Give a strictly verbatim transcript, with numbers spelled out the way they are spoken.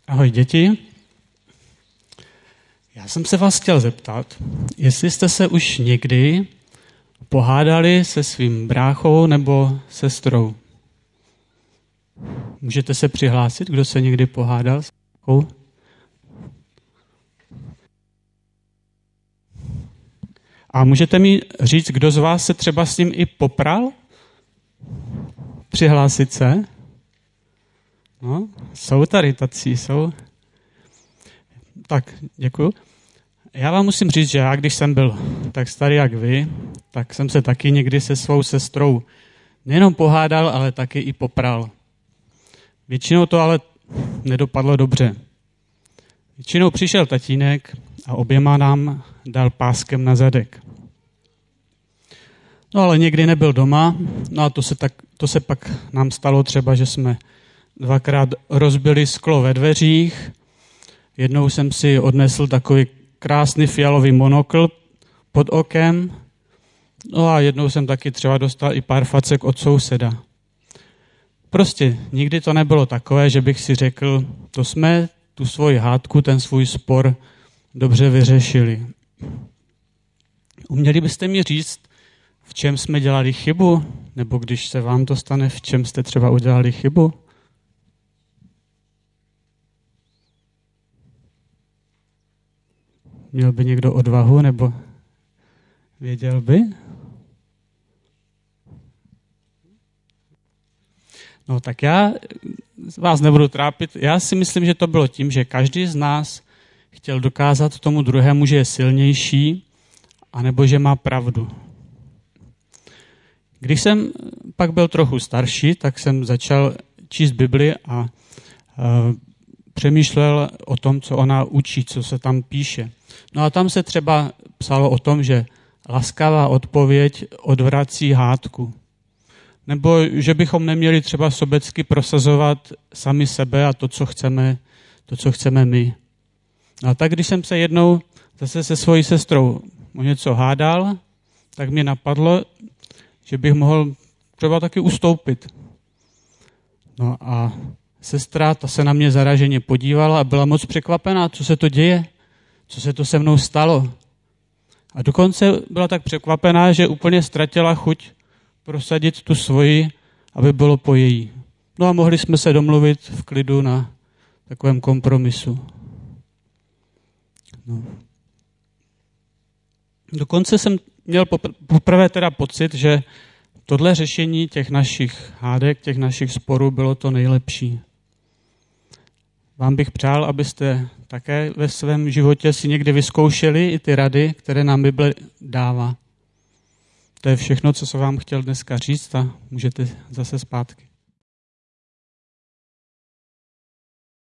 Ahoj děti. Já jsem se vás chtěl zeptat, jestli jste se už někdy pohádali se svým bráchou nebo sestrou. Můžete se přihlásit, kdo se někdy pohádal s bráchou? A můžete mi říct, kdo z vás se třeba s ním i popral? Přihlásit se? No, jsou tady tací, jsou. Tak, děkuju. Já vám musím říct, že já, když jsem byl tak starý jak vy, tak jsem se taky někdy se svou sestrou nejenom pohádal, ale taky i popral. Většinou to ale nedopadlo dobře. Většinou přišel tatínek a oběma nám dal páskem na zadek. No ale někdy nebyl doma, no a to se, tak, to se pak nám stalo třeba, že jsme dvakrát rozbili sklo ve dveřích. Jednou jsem si odnesl takový krásný fialový monokl pod okem. No a jednou jsem taky třeba dostal i pár facek od souseda. Prostě nikdy to nebylo takové, že bych si řekl, to jsme tu svoji hádku, ten svůj spor dobře vyřešili. Uměli byste mi říct, v čem jsme dělali chybu? Nebo když se vám to stane, v čem jste třeba udělali chybu? Měl by někdo odvahu, nebo věděl by? No tak já vás nebudu trápit. Já si myslím, že to bylo tím, že každý z nás chtěl dokázat tomu druhému, že je silnější, anebo že má pravdu. Když jsem pak byl trochu starší, tak jsem začal číst Bibli a uh, přemýšlel o tom, co ona učí, co se tam píše. No a tam se třeba psalo o tom, že laskavá odpověď odvrací hádku. Nebo že bychom neměli třeba sobecky prosazovat sami sebe a to, co chceme, to, co chceme my. No a tak, když jsem se jednou zase se svojí sestrou o něco hádal, tak mě napadlo, že bych mohl třeba taky ustoupit. No a sestra, ta se na mě zaraženě podívala a byla moc překvapená, co se to děje, co se to se mnou stalo. A dokonce byla tak překvapená, že úplně ztratila chuť prosadit tu svoji, aby bylo po její. No a mohli jsme se domluvit v klidu na takovém kompromisu. No. Dokonce jsem měl poprvé teda pocit, že tohle řešení těch našich hádek, těch našich sporů bylo to nejlepší. Vám bych přál, abyste také ve svém životě si někdy vyzkoušeli i ty rady, které nám Bible dává. To je všechno, co jsem vám chtěl dneska říct a můžete zase zpátky.